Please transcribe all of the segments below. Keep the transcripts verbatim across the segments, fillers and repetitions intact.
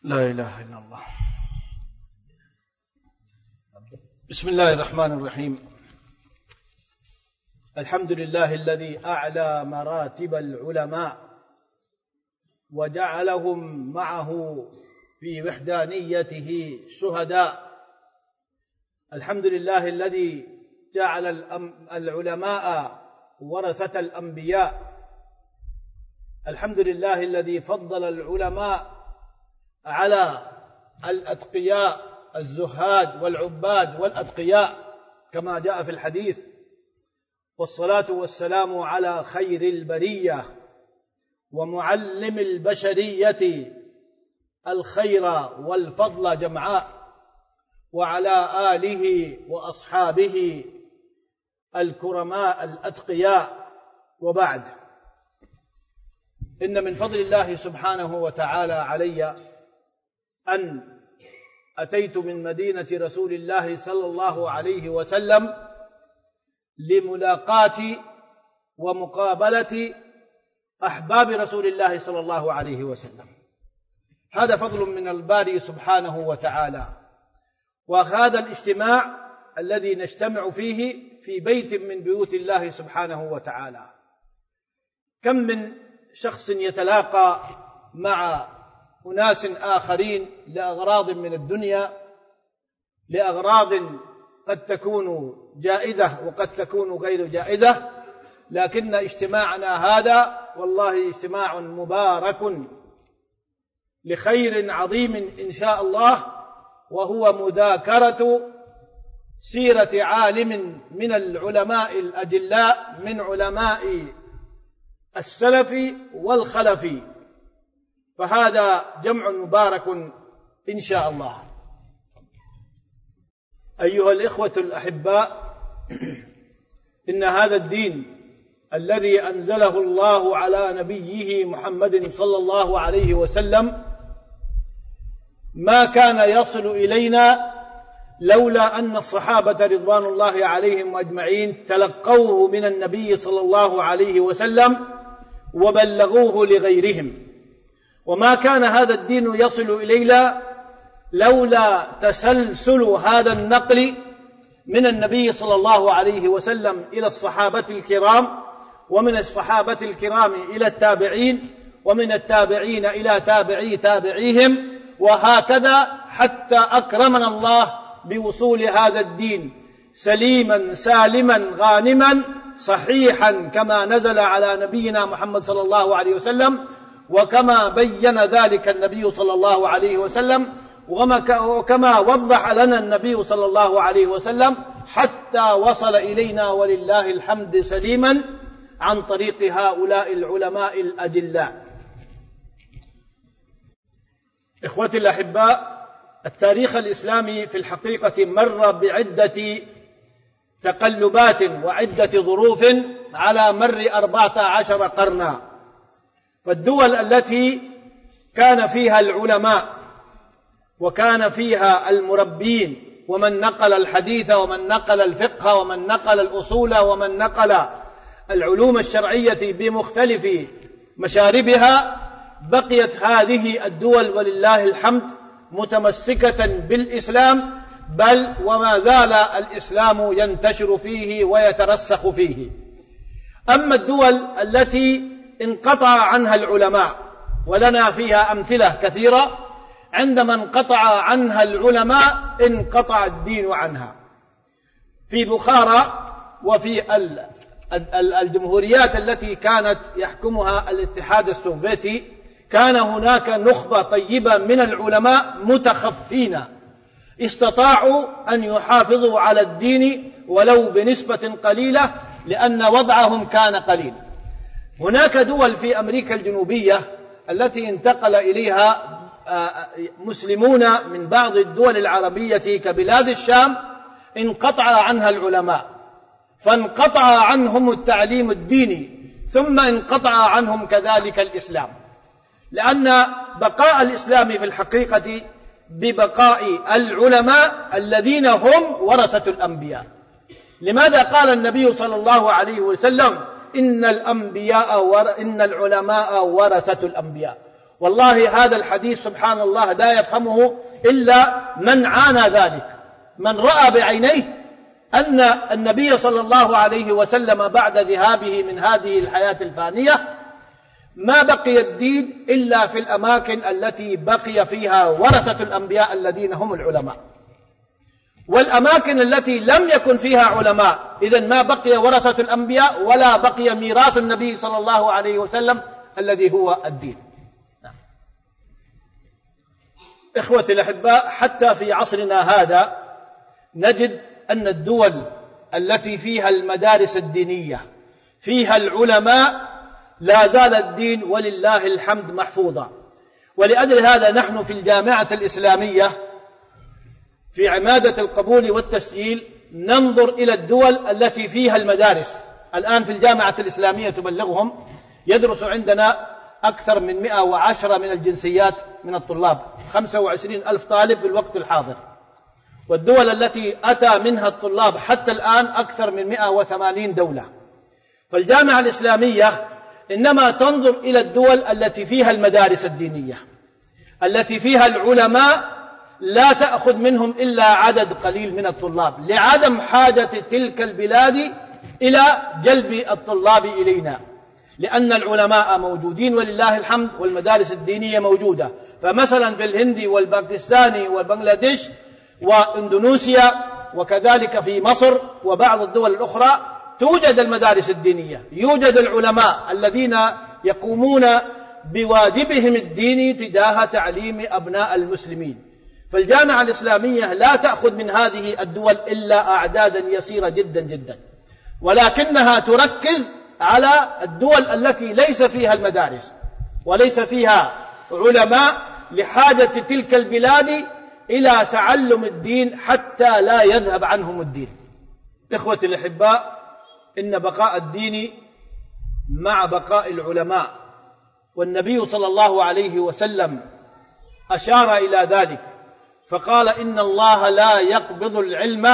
لا إله إلا الله. بسم الله الرحمن الرحيم. الحمد لله الذي أعلى مراتب العلماء وجعلهم معه في وحدانيته شهداء. الحمد لله الذي جعل العلماء ورثة الأنبياء. الحمد لله الذي فضل العلماء على الأتقياء الزهاد والعباد والأتقياء كما جاء في الحديث. والصلاة والسلام على خير البرية ومعلم البشرية الخير والفضل جمعاء، وعلى آله وأصحابه الكرماء الأتقياء، وبعد. إن من فضل الله سبحانه وتعالى علي أن أتيت من مدينة رسول الله صلى الله عليه وسلم لملاقاة ومقابلة أحباب رسول الله صلى الله عليه وسلم. هذا فضل من الباري سبحانه وتعالى. وهذا الاجتماع الذي نجتمع فيه في بيت من بيوت الله سبحانه وتعالى. كم من شخص يتلاقى مع أناس آخرين لأغراض من الدنيا، لأغراض قد تكون جائزة وقد تكون غير جائزة، لكن اجتماعنا هذا والله اجتماع مبارك لخير عظيم إن شاء الله، وهو مذاكرة سيرة عالم من العلماء الأجلاء من علماء السلف والخلف، فهذا جمع مبارك إن شاء الله. أيها الإخوة الأحباء، إن هذا الدين الذي أنزله الله على نبيه محمد صلى الله عليه وسلم ما كان يصل إلينا لولا أن الصحابة رضوان الله عليهم أجمعين تلقوه من النبي صلى الله عليه وسلم وبلغوه لغيرهم، وما كان هذا الدين يصل إلينا لولا تسلسل هذا النقل من النبي صلى الله عليه وسلم إلى الصحابة الكرام، ومن الصحابة الكرام إلى التابعين، ومن التابعين إلى تابعي تابعيهم، وهكذا حتى أكرمنا الله بوصول هذا الدين سليما سالما غانما صحيحا كما نزل على نبينا محمد صلى الله عليه وسلم، وكما بين ذلك النبي صلى الله عليه وسلم، وكما وضح لنا النبي صلى الله عليه وسلم، حتى وصل إلينا ولله الحمد سليما عن طريق هؤلاء العلماء الأجلاء. إخوتي الأحباء، التاريخ الإسلامي في الحقيقة مر بعدة تقلبات وعدة ظروف على مر أربعة عشر قرنا. فالدول التي كان فيها العلماء وكان فيها المربين، ومن نقل الحديث ومن نقل الفقه ومن نقل الأصول ومن نقل العلوم الشرعية بمختلف مشاربها، بقيت هذه الدول ولله الحمد متمسكة بالإسلام، بل وما زال الإسلام ينتشر فيه ويترسخ فيه. أما الدول التي انقطع عنها العلماء، ولنا فيها أمثلة كثيرة، عندما انقطع عنها العلماء انقطع الدين عنها. في بخارى وفي الجمهوريات التي كانت يحكمها الاتحاد السوفيتي كان هناك نخبة طيبة من العلماء متخفين استطاعوا أن يحافظوا على الدين ولو بنسبة قليلة، لأن وضعهم كان قليل. هناك دول في أمريكا الجنوبية التي انتقل إليها مسلمون من بعض الدول العربية كبلاد الشام انقطع عنها العلماء، فانقطع عنهم التعليم الديني، ثم انقطع عنهم كذلك الإسلام، لأن بقاء الإسلام في الحقيقة ببقاء العلماء الذين هم ورثة الأنبياء. لماذا قال النبي صلى الله عليه وسلم إن الأنبياء ور... إن العلماء ورثة الأنبياء؟ والله هذا الحديث سبحان الله لا يفهمه إلا من عانى ذلك، من رأى بعينيه أن النبي صلى الله عليه وسلم بعد ذهابه من هذه الحياة الفانية ما بقي الدين إلا في الأماكن التي بقي فيها ورثة الأنبياء الذين هم العلماء، والأماكن التي لم يكن فيها علماء إذن ما بقي ورثة الأنبياء ولا بقي ميراث النبي صلى الله عليه وسلم الذي هو الدين. نعم. إخوتي الأحباء، حتى في عصرنا هذا نجد أن الدول التي فيها المدارس الدينية فيها العلماء لا زال الدين ولله الحمد محفوظا. ولأجل هذا نحن في الجامعة الإسلامية في عمادة القبول والتسجيل ننظر إلى الدول التي فيها المدارس. الآن في الجامعة الإسلامية تبلغهم يدرس عندنا أكثر من مئة وعشرة من الجنسيات من الطلاب، خمسة وعشرين ألف طالب في الوقت الحاضر، والدول التي أتى منها الطلاب حتى الآن أكثر من مئة وثمانين دولة. فالجامعة الإسلامية إنما تنظر إلى الدول التي فيها المدارس الدينية التي فيها العلماء لا تأخذ منهم إلا عدد قليل من الطلاب، لعدم حاجة تلك البلاد إلى جلب الطلاب إلينا، لأن العلماء موجودين ولله الحمد والمدارس الدينية موجودة. فمثلا في الهند والباكستان والبنغلاديش وإندونيسيا وكذلك في مصر وبعض الدول الأخرى توجد المدارس الدينية، يوجد العلماء الذين يقومون بواجبهم الديني تجاه تعليم أبناء المسلمين. فالجامعة الإسلامية لا تأخذ من هذه الدول إلا أعدادا يسيرة جدا جدا، ولكنها تركز على الدول التي ليس فيها المدارس وليس فيها علماء لحاجة تلك البلاد إلى تعلم الدين حتى لا يذهب عنهم الدين. إخوتي الأحباء، إن بقاء الدين مع بقاء العلماء، والنبي صلى الله عليه وسلم أشار إلى ذلك فقال إن الله لا يقبض العلم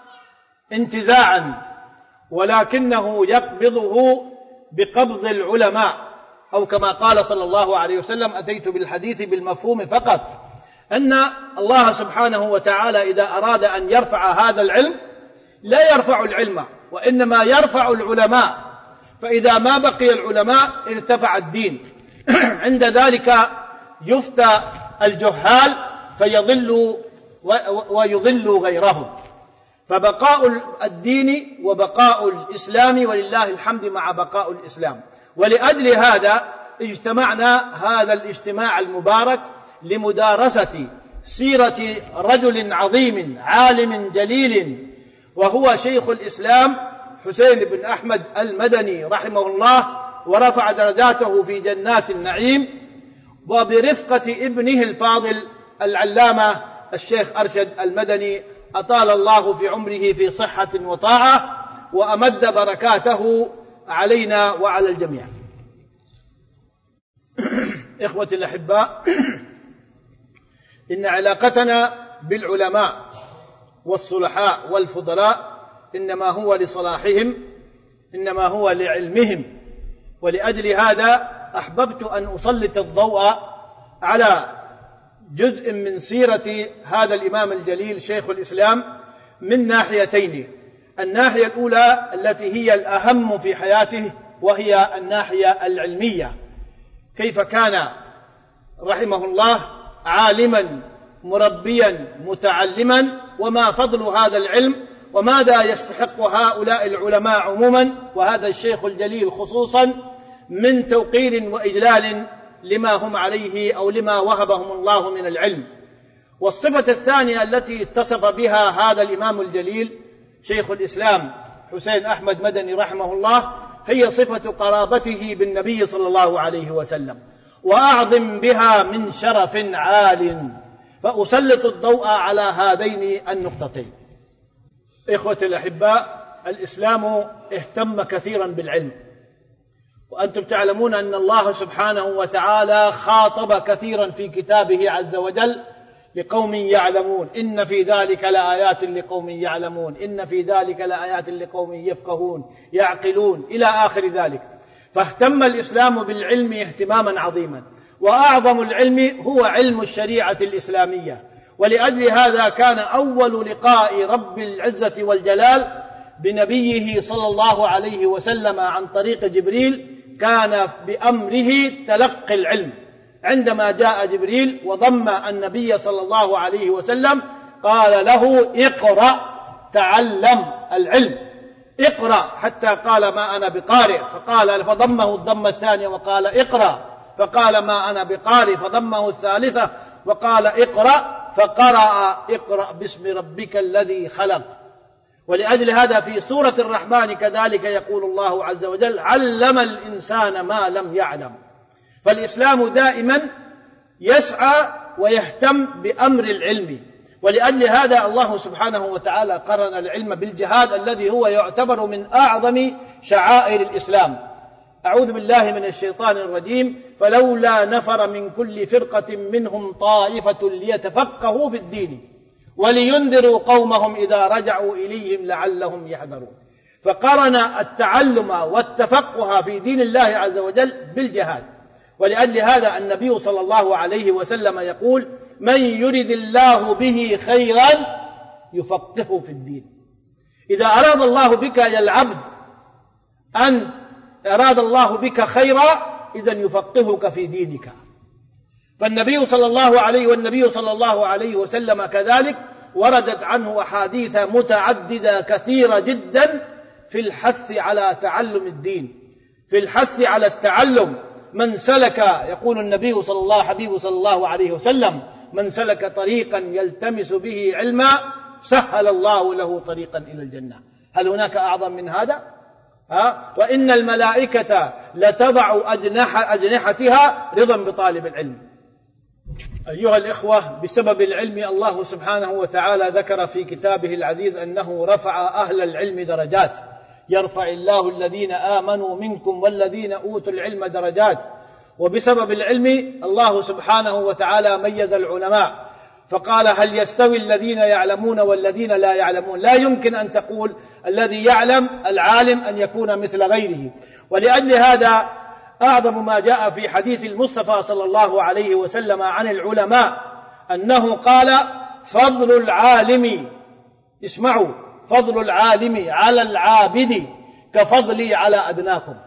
انتزاعا ولكنه يقبضه بقبض العلماء، أو كما قال صلى الله عليه وسلم أتيت بالحديث بالمفهوم فقط، أن الله سبحانه وتعالى إذا أراد أن يرفع هذا العلم لا يرفع العلم وإنما يرفع العلماء، فإذا ما بقي العلماء ارتفع الدين. عند ذلك يفتى الجهال فيضلوا ويضلوا غيرهم. فبقاء الدين وبقاء الإسلام ولله الحمد مع بقاء الإسلام. ولأجل هذا اجتمعنا هذا الاجتماع المبارك لمدارسة سيرة رجل عظيم عالم جليل، وهو شيخ الإسلام حسين بن أحمد المدني رحمه الله، ورفع درجاته في جنات النعيم، وبرفقة ابنه الفاضل العلامة الشيخ أرشد المدني، أطال الله في عمره في صحة وطاعة وأمد بركاته علينا وعلى الجميع. إخوتي الأحباء، إن علاقتنا بالعلماء والصلحاء والفضلاء إنما هو لصلاحهم، إنما هو لعلمهم. ولأجل هذا أحببت أن أسلط الضوء على جزء من سيرة هذا الإمام الجليل شيخ الإسلام من ناحيتين. الناحية الأولى التي هي الأهم في حياته وهي الناحية العلمية، كيف كان رحمه الله عالما مربيا متعلما، وما فضل هذا العلم وماذا يستحق هؤلاء العلماء عموما وهذا الشيخ الجليل خصوصا من توقير وإجلال لما هم عليه أو لما وهبهم الله من العلم. والصفة الثانية التي اتصف بها هذا الإمام الجليل شيخ الإسلام حسين أحمد مدني رحمه الله هي صفة قرابته بالنبي صلى الله عليه وسلم، وأعظم بها من شرف عال. فأسلط الضوء على هذين النقطتين. إخوتي الأحباء، الإسلام اهتم كثيرا بالعلم، وأنتم تعلمون أن الله سبحانه وتعالى خاطب كثيرا في كتابه عز وجل لقوم يعلمون، إن في ذلك لآيات لقوم يعلمون، إن في ذلك لآيات لقوم يفقهون يعقلون إلى آخر ذلك. فاهتم الإسلام بالعلم اهتماما عظيما، وأعظم العلم هو علم الشريعة الإسلامية. ولأجل هذا كان أول لقاء رب العزة والجلال بنبيه صلى الله عليه وسلم عن طريق جبريل كان بأمره تلقي العلم. عندما جاء جبريل وضم النبي صلى الله عليه وسلم قال له اقرأ تعلم العلم، اقرأ، حتى قال ما أنا بقارئ، فقال فضمه الضمة الثانية وقال اقرأ، فقال ما أنا بقارئ، فضمه الثالثة وقال اقرأ، فقرأ اقرأ باسم ربك الذي خلق. ولأجل هذا في سورة الرحمن كذلك يقول الله عز وجل علم الإنسان ما لم يعلم. فالإسلام دائما يسعى ويهتم بأمر العلم، ولأجل هذا الله سبحانه وتعالى قرن العلم بالجهاد الذي هو يعتبر من أعظم شعائر الإسلام. أعوذ بالله من الشيطان الرجيم فلولا نفر من كل فرقة منهم طائفة ليتفقهوا في الدين ولينذروا قومهم إذا رجعوا إليهم لعلهم يحذرون. فقرن التعلم والتفقه في دين الله عز وجل بالجهاد. ولأجل هذا النبي صلى الله عليه وسلم يقول من يرد الله به خيرا يفقهه في الدين. إذا أراد الله بك يا العبد أن أراد الله بك خيرا إذن يفقهك في دينك. فالنبي صلى الله عليه والنبي صلى الله عليه وسلم كذلك وردت عنه أحاديث متعددة كثيرة جدا في الحث على تعلم الدين، في الحث على التعلم. من سلك يقول النبي صلى الله حبيب صلى الله عليه وسلم من سلك طريقا يلتمس به علما سهل الله له طريقا إلى الجنة. هل هناك أعظم من هذا؟ ها؟ وإن الملائكة لتضع أجنح أجنحتها رضا بطالب العلم. أيها الإخوة، بسبب العلم الله سبحانه وتعالى ذكر في كتابه العزيز أنه رفع أهل العلم درجات، يرفع الله الذين آمنوا منكم والذين أوتوا العلم درجات. وبسبب العلم الله سبحانه وتعالى ميز العلماء فقال هل يستوي الذين يعلمون والذين لا يعلمون؟ لا يمكن أن تقول الذي يعلم العالم أن يكون مثل غيره. ولأجل هذا أعظم ما جاء في حديث المصطفى صلى الله عليه وسلم عن العلماء أنه قال فضل العالم، اسمعوا، فضل العالم على العابد كفضلي على أدناكم.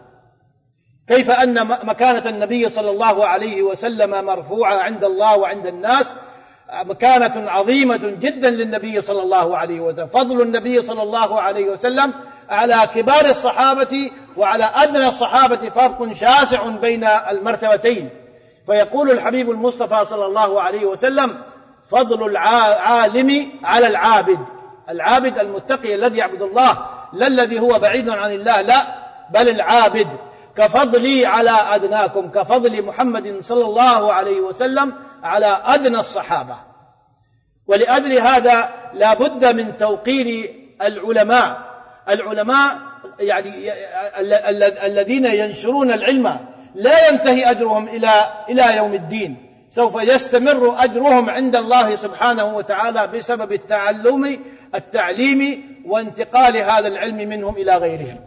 كيف أن مكانة النبي صلى الله عليه وسلم مرفوعة عند الله وعند الناس، مكانة عظيمة جدا للنبي صلى الله عليه وسلم. فضل النبي صلى الله عليه وسلم على كبار الصحابة وعلى أدنى الصحابة فرق شاسع بين المرتبتين. فيقول الحبيب المصطفى صلى الله عليه وسلم فضل العالم على العابد، العابد المتقي الذي يعبد الله، لا الذي هو بعيد عن الله، لا، بل العابد، كفضلي على أدناكم، كفضل محمد صلى الله عليه وسلم على أدنى الصحابة. ولأجل هذا لا بد من توقير العلماء. العلماء يعني الذين ينشرون العلم لا ينتهي أجرهم إلى إلى يوم الدين، سوف يستمر أجرهم عند الله سبحانه وتعالى بسبب التعلم التعليم وانتقال هذا العلم منهم إلى غيرهم.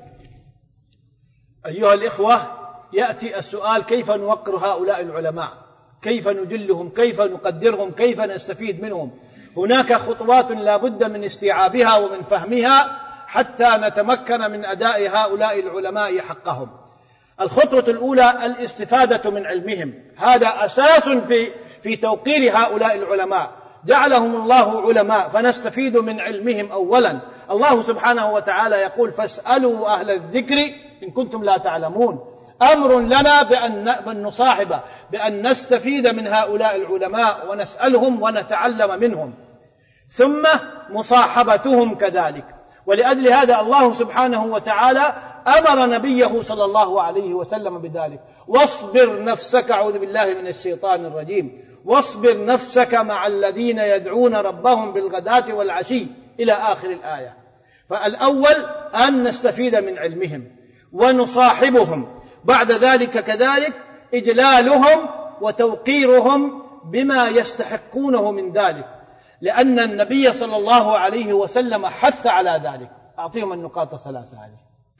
أيها الإخوة، يأتي السؤال كيف نوقر هؤلاء العلماء؟ كيف نجلهم؟ كيف نقدرهم؟ كيف نستفيد منهم؟ هناك خطوات لا بد من استيعابها ومن فهمها حتى نتمكن من أداء هؤلاء العلماء حقهم. الخطوة الأولى الاستفادة من علمهم، هذا أساس في في توقير هؤلاء العلماء. جعلهم الله علماء فنستفيد من علمهم أولا. الله سبحانه وتعالى يقول فاسألوا أهل الذكر إن كنتم لا تعلمون. أمر لنا بأن نصاحب، بأن نستفيد من هؤلاء العلماء ونسألهم ونتعلم منهم، ثم مصاحبتهم كذلك. ولأجل هذا الله سبحانه وتعالى أمر نبيه صلى الله عليه وسلم بذلك. واصبر نفسك، أعوذ بالله من الشيطان الرجيم، واصبر نفسك مع الذين يدعون ربهم بالغداة والعشي إلى آخر الآية. فالأول أن نستفيد من علمهم ونصاحبهم، بعد ذلك كذلك إجلالهم وتوقيرهم بما يستحقونه من ذلك، لأن النبي صلى الله عليه وسلم حث على ذلك. أعطيهم النقاط الثلاثة هذه.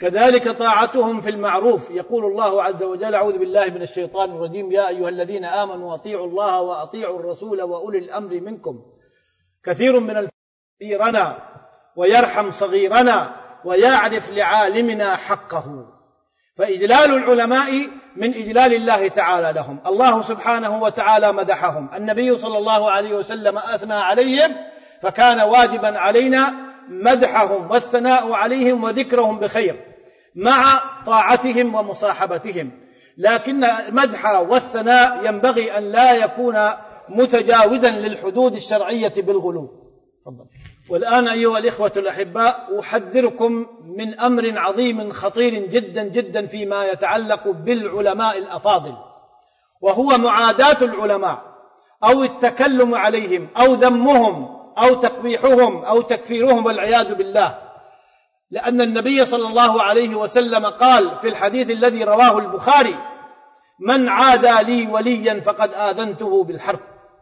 كذلك طاعتهم في المعروف. يقول الله عز وجل: أعوذ بالله من الشيطان الرجيم: يا أيها الذين آمنوا أطيعوا الله وأطيعوا الرسول وأولي الأمر منكم كثير من الفقراء كثيرنا ويرحم صغيرنا ويعرف لعالمنا حقه. فإجلال العلماء من إجلال الله تعالى لهم. الله سبحانه وتعالى مدحهم، النبي صلى الله عليه وسلم أثنى عليهم، فكان واجبا علينا مدحهم والثناء عليهم وذكرهم بخير مع طاعتهم ومصاحبتهم. لكن المدح والثناء ينبغي أن لا يكون متجاوزا للحدود الشرعية بالغلو. تفضل. والآن أيها الإخوة الأحباء، أحذركم من أمر عظيم خطير جدا جدا فيما يتعلق بالعلماء الأفاضل، وهو معاداة العلماء أو التكلم عليهم أو ذمهم أو تقبيحهم أو تكفيرهم والعياذ بالله. لأن النبي صلى الله عليه وسلم قال في الحديث الذي رواه البخاري: من عادى لي وليا فقد آذنته بالحرب.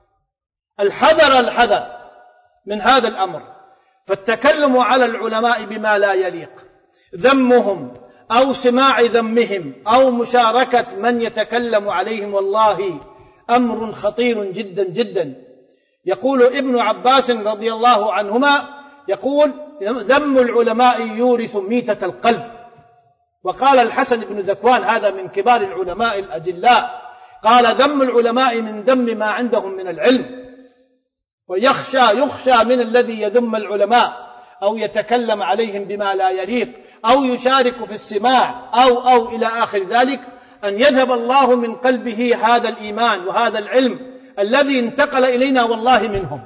الحذر الحذر من هذا الأمر. فالتكلم على العلماء بما لا يليق، ذمهم أو سماع ذمهم أو مشاركة من يتكلم عليهم، والله أمر خطير جدا جدا. يقول ابن عباس رضي الله عنهما، يقول: ذم العلماء يورث ميتة القلب. وقال الحسن بن ذكوان، هذا من كبار العلماء الأجلاء، قال: ذم العلماء من ذم ما عندهم من العلم. ويخشى يخشى من الذي يذم العلماء أو يتكلم عليهم بما لا يليق أو يشارك في السماع أو أو إلى آخر ذلك، أن يذهب الله من قلبه هذا الإيمان وهذا العلم الذي انتقل إلينا والله منهم.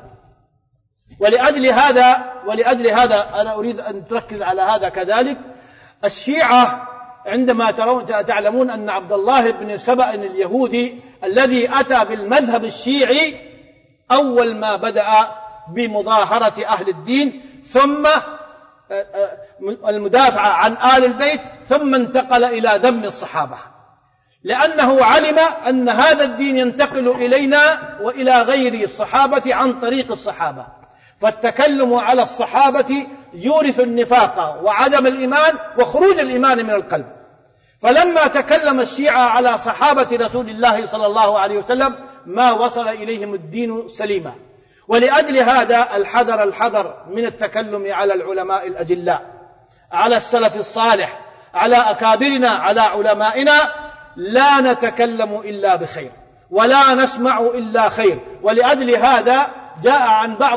ولأجل هذا ولأجل هذا أنا أريد أن تركز على هذا كذلك. الشيعة عندما ترون تعلمون أن عبد الله بن سبأ اليهودي الذي أتى بالمذهب الشيعي أول ما بدأ بمظاهرة أهل الدين، ثم المدافعة عن آل البيت، ثم انتقل إلى ذم الصحابة، لأنه علم أن هذا الدين ينتقل إلينا وإلى غير الصحابة عن طريق الصحابة. فالتكلم على الصحابة يورث النفاق وعدم الإيمان وخروج الإيمان من القلب. فلما تكلم الشيعة على صحابة رسول الله صلى الله عليه وسلم ما وصل إليهم الدين سليما. ولأجل هذا الحذر الحذر من التكلم على العلماء الأجلاء، على السلف الصالح، على أكابرنا، على علمائنا. لا نتكلم إلا بخير ولا نسمع إلا خير. ولأجل هذا جاء عن بعض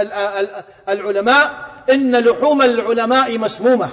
العلماء: إن لحوم العلماء مسمومة.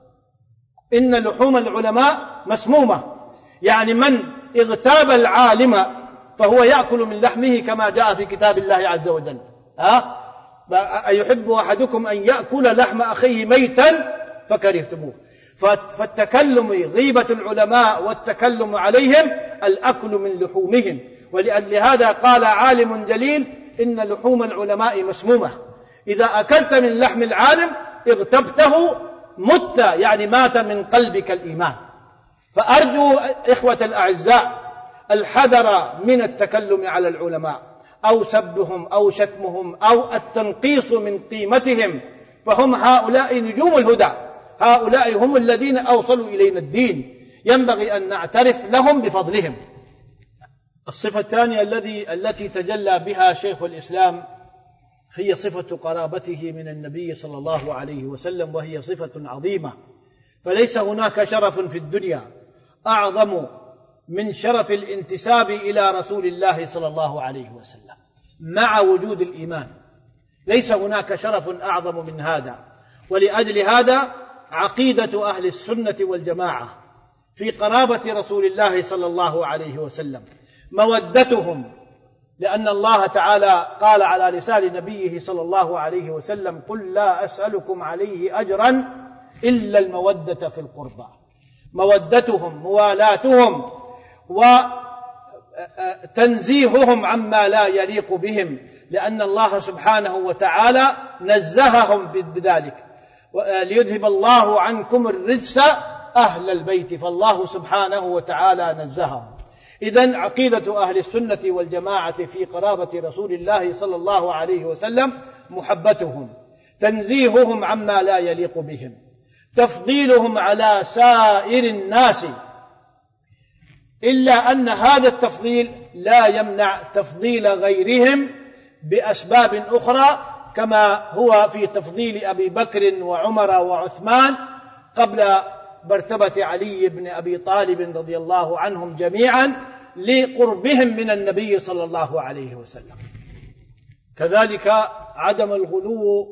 إن لحوم العلماء مسمومة، يعني من اغتاب العالم فهو يأكل من لحمه كما جاء في كتاب الله عز وجل. ها؟ أيحب أحدكم أن يأكل لحم أخيه ميتا فكرهتموه. فالتكلم غيبة العلماء والتكلم عليهم الأكل من لحومهم. ولأجل هذا قال عالم جليل: إن لحوم العلماء مسمومة. إذا أكلت من لحم العالم اغتبته مت، يعني مات من قلبك الإيمان. فأرجو إخوة الأعزاء الحذر من التكلم على العلماء أو سبهم أو شتمهم أو التنقيص من قيمتهم، فهم هؤلاء نجوم الهدى، هؤلاء هم الذين أوصلوا إلينا الدين، ينبغي أن نعترف لهم بفضلهم. الصفة الثانية الذي التي تجلى بها شيخ الإسلام هي صفة قرابته من النبي صلى الله عليه وسلم، وهي صفة عظيمة. فليس هناك شرف في الدنيا أعظم من شرف الانتساب إلى رسول الله صلى الله عليه وسلم مع وجود الإيمان. ليس هناك شرف أعظم من هذا. ولأجل هذا عقيدة أهل السنة والجماعة في قرابة رسول الله صلى الله عليه وسلم مودتهم، لأن الله تعالى قال على لسان نبيه صلى الله عليه وسلم: قل لا أسألكم عليه أجرا إلا المودة في القربى. مودتهم، موالاتهم، وتنزيههم عما لا يليق بهم، لأن الله سبحانه وتعالى نزههم بذلك: ليذهب الله عنكم الرجس أهل البيت. فالله سبحانه وتعالى نزههم. إذن عقيدة أهل السنة والجماعة في قرابة رسول الله صلى الله عليه وسلم محبتهم، تنزيههم عما لا يليق بهم، تفضيلهم على سائر الناس، إلا أن هذا التفضيل لا يمنع تفضيل غيرهم بأسباب أخرى، كما هو في تفضيل أبي بكر وعمر وعثمان قبل مرتبة علي بن أبي طالب رضي الله عنهم جميعا لقربهم من النبي صلى الله عليه وسلم. كذلك عدم الغلو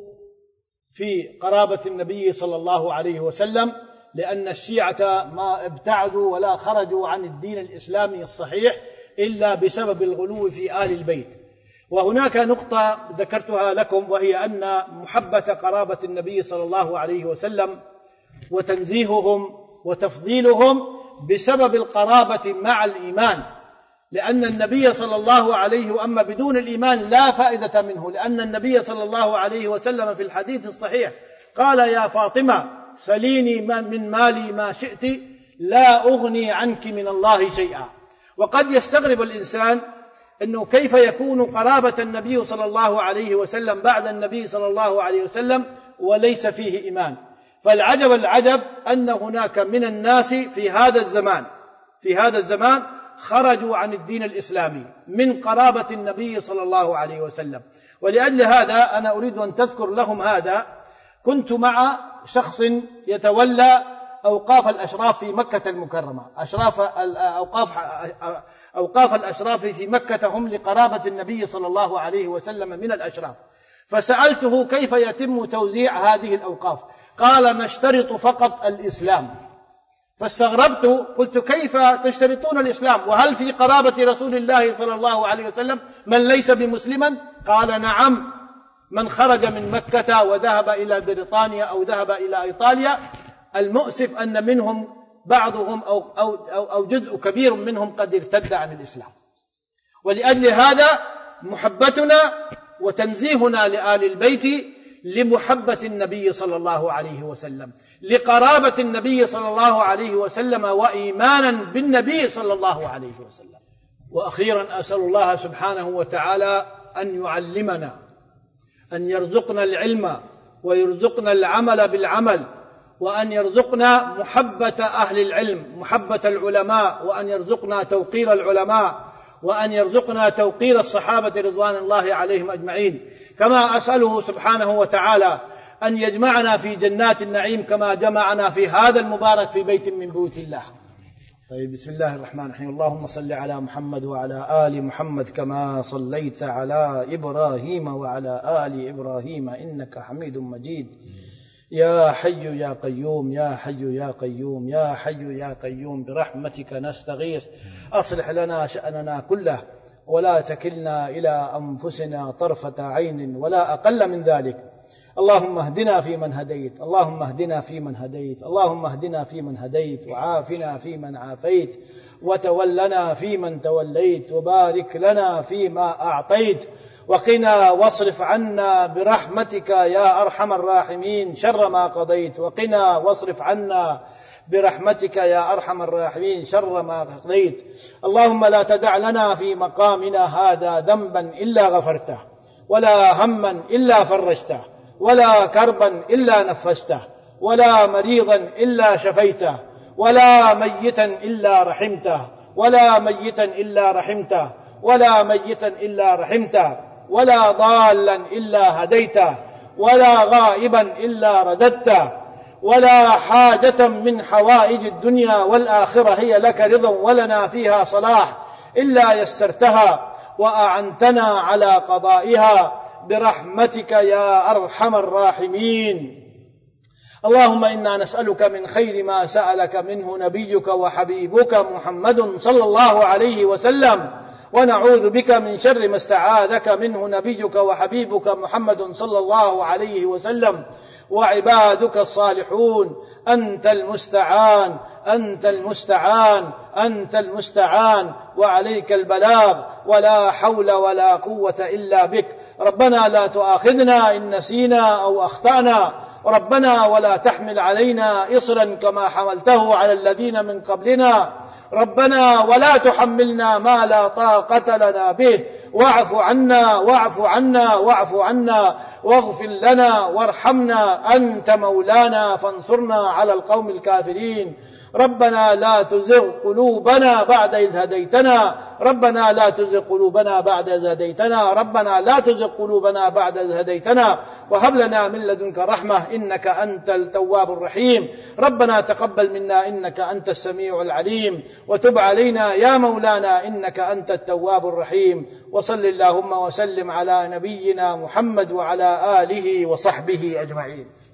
في قرابة النبي صلى الله عليه وسلم، لأن الشيعة ما ابتعدوا ولا خرجوا عن الدين الإسلامي الصحيح إلا بسبب الغلو في آل البيت. وهناك نقطة ذكرتها لكم، وهي أن محبة قرابة النبي صلى الله عليه وسلم وتنزيههم وتفضيلهم بسبب القرابة مع الإيمان، لأن النبي صلى الله عليه وأما بدون الإيمان لا فائدة منه، لأن النبي صلى الله عليه وسلم في الحديث الصحيح قال: يا فاطمة سليني من مالي ما شئت لا أغني عنك من الله شيئا. وقد يستغرب الإنسان أنه كيف يكون قرابة النبي صلى الله عليه وسلم بعد النبي صلى الله عليه وسلم وليس فيه إيمان. فالعجب العجب أن هناك من الناس في هذا الزمان في هذا الزمان خرجوا عن الدين الإسلامي من قرابة النبي صلى الله عليه وسلم. ولأجل هذا أنا أريد أن تذكر لهم هذا. كنت مع شخص يتولى أوقاف الأشراف في مكة المكرمة، أشراف أوقاف أوقاف الأشراف في مكة هم لقرابة النبي صلى الله عليه وسلم من الأشراف، فسألته كيف يتم توزيع هذه الأوقاف؟ قال: نشترط فقط الإسلام. فاستغربت، قلت: كيف تشترطون الإسلام وهل في قرابة رسول الله صلى الله عليه وسلم من ليس بمسلما؟ قال: نعم، من خرج من مكة وذهب إلى بريطانيا أو ذهب إلى إيطاليا، المؤسف أن منهم بعضهم أو, أو, أو, أو جزء كبير منهم قد ارتد عن الإسلام. ولأجل هذا محبتنا وتنزيهنا لآل البيت لمحبة النبي صلى الله عليه وسلم، لقرابة النبي صلى الله عليه وسلم، وإيمانا بالنبي صلى الله عليه وسلم. وأخيرا أسأل الله سبحانه وتعالى أن يعلمنا، أن يرزقنا العلم ويرزقنا العمل بالعمل، وأن يرزقنا محبة أهل العلم، محبة العلماء، وأن يرزقنا توقير العلماء، وأن يرزقنا توقير الصحابة رضوان الله عليهم أجمعين. كما أسأله سبحانه وتعالى أن يجمعنا في جنات النعيم كما جمعنا في هذا المبارك في بيت من بيوت الله. طيب، بسم الله الرحمن الرحيم. اللهم صل على محمد وعلى آل محمد كما صليت على إبراهيم وعلى آل إبراهيم إنك حميد مجيد. يا حي يا قيوم، يا حي يا قيوم، يا حي يا قيوم، برحمتك نستغيث، أصلح لنا شأننا كله ولا تكلنا إلى أنفسنا طرفة عين ولا أقل من ذلك. اللهم اهدنا فيمن هديت، اللهم اهدنا فيمن هديت، اللهم اهدنا فيمن هديت، وعافنا فيمن عافيت، وتولنا فيمن توليت، وبارك لنا فيما أعطيت، وقنا واصرف عنا برحمتك يا أرحم الراحمين شر ما قضيت، وقنا واصرف عنا برحمتك يا أرحم الراحمين شر ما قضيت. اللهم لا تدع لنا في مقامنا هذا ذنبا إلا غفرته، ولا هما إلا فرجته، ولا كربا إلا نفسته، ولا مريضا إلا شفيته، ولا ميتا إلا رحمته، ولا ميتا إلا رحمته، ولا ميتا إلا رحمته، ولا ضالا إلا هديته، ولا غائبا إلا رددته، ولا حاجة من حوائج الدنيا والآخرة هي لك رضا ولنا فيها صلاح إلا يسرتها وأعنتنا على قضائها برحمتك يا أرحم الراحمين. اللهم إنا نسألك من خير ما سألك منه نبيك وحبيبك محمد صلى الله عليه وسلم، ونعوذ بك من شر ما استعاذك منه نبيك وحبيبك محمد صلى الله عليه وسلم، وعبادك الصالحون أنت المستعان أنت المستعان أنت المستعان وعليك البلاغ، ولا حول ولا قوة إلا بك. ربنا لا تؤاخذنا إن نسينا أو أخطأنا، ربنا ولا تحمل علينا إصرا كما حملته على الذين من قبلنا، ربنا ولا تحملنا ما لا طاقة لنا به، واعف عنا واعف عنا واعف عنا واغفر لنا وارحمنا، أنت مولانا فانصرنا على القوم الكافرين. ربنا لا تزغ قلوبنا بعد إذ هديتنا ربنا لا تزغ قلوبنا بعد إذ هديتنا ربنا لا تزغ قلوبنا بعد إذ هديتنا وهب لنا من لدنك رحمة إنك أنت التواب الرحيم. ربنا تقبل منا إنك أنت السميع العليم، وتب علينا يا مولانا إنك أنت التواب الرحيم. وصل اللهم وسلم على نبينا محمد وعلى آله وصحبه أجمعين.